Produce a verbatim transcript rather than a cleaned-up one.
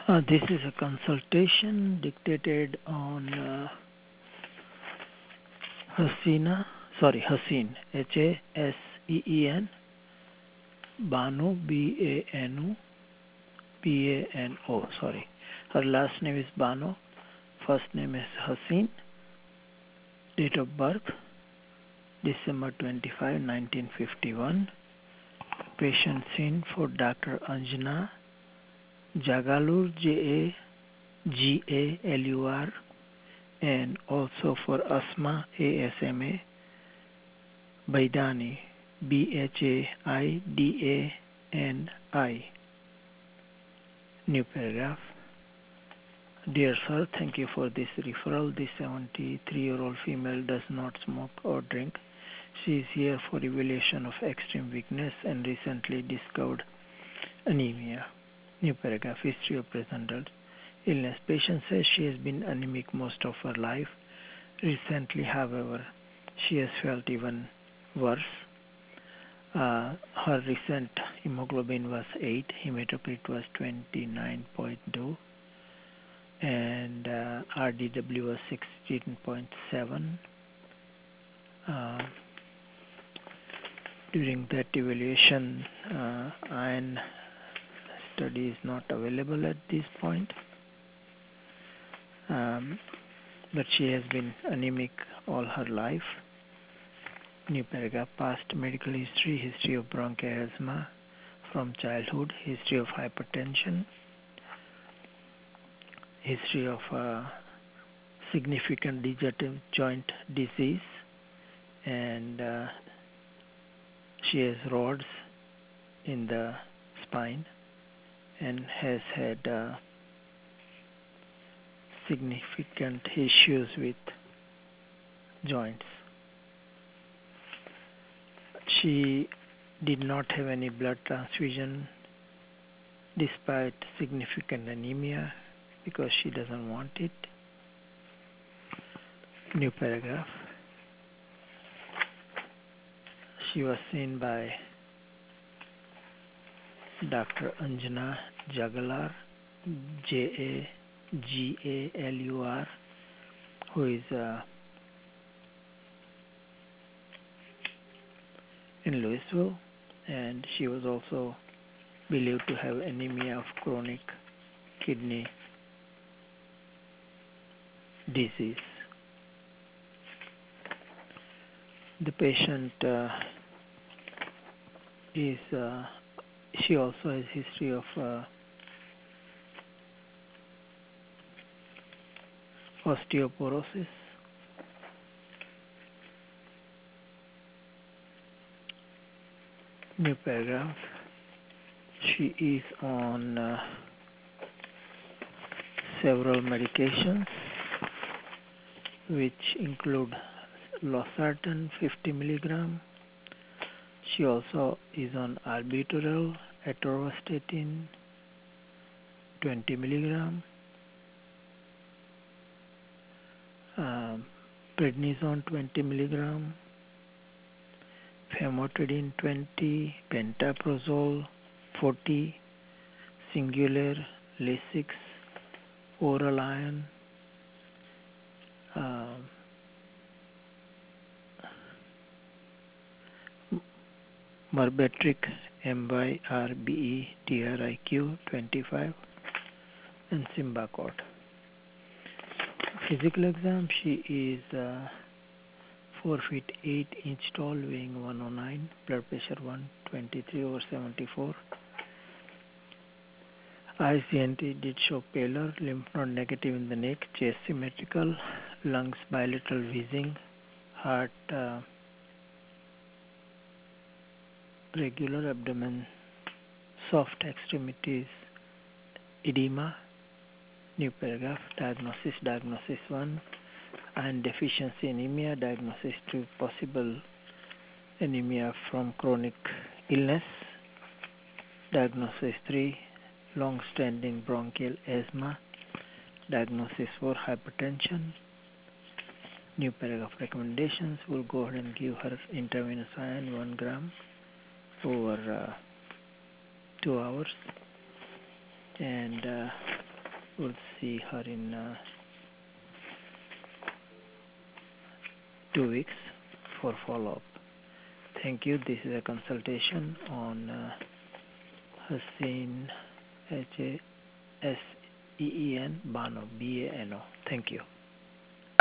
Uh, this is a consultation dictated on uh, Hasina, sorry, Haseen, H A S E E N, Banu, B A N U, P A N O, sorry. Her last name is Banu, first name is Haseen, date of birth, December twenty-fifth, nineteen fifty-one. Patient seen for Doctor Anjana Jagalur, J A G A L U R, and also for Asma, A S M A, Baidani, B H A I D A N I. New paragraph. Dear sir, thank you for this referral. This seventy-three-year-old female does not smoke or drink. She is here for evaluation of extreme weakness and recently discovered anemia. New paragraph. History of present illness. Patient says she has been anemic most of her life. Recently, however, she has felt even worse. Uh, her recent hemoglobin was eight, hematocrit was twenty-nine point two, and uh, R D W was sixteen point seven. Uh, during that evaluation, uh, iron study is not available at this point, um, but she has been anemic all her life. New paragraph. Past medical history, history of bronchial asthma from childhood, history of hypertension, history of uh, significant degenerative joint disease, and uh, she has rods in the spine and has had uh, significant issues with joints. She did not have any blood transfusion despite significant anemia because she doesn't want it. New paragraph. She was seen by Doctor Anjana Jagalur, J A G A L U R, who is uh, in Louisville, and she was also believed to have anemia of chronic kidney disease. The patient uh, is, uh, she also has history of uh, osteoporosis. New paragraph. She is on uh, several medications, which include losartan fifty milligram. She also is on albuterol, atorvastatin twenty milligram, um, prednisone twenty milligram, famotidine twenty, pantoprazole forty, singular, Lasix, oral iron, uh, Myrbetriq, M Y R B E T R I Q twenty-five, and Symbicort. Physical exam, she is uh, four feet eight inch tall, weighing one oh nine, blood pressure one twenty-three over seventy-four. I C N T did show pallor, lymph node negative in the neck, chest symmetrical, lungs bilateral wheezing, heart uh, regular, abdomen soft, extremities edema. New paragraph. Diagnosis. Diagnosis one, iron deficiency anemia. Diagnosis two, possible anemia from chronic illness. Diagnosis three, long-standing bronchial asthma. Diagnosis four, hypertension. New paragraph. Recommendations. We'll go ahead and give her intravenous iron one gram over uh, two hours, and uh, We'll see her in uh, two weeks for follow-up. Thank you. This is a consultation on uh, Haseen, H A S E E N, Bano, B A N O. Thank you.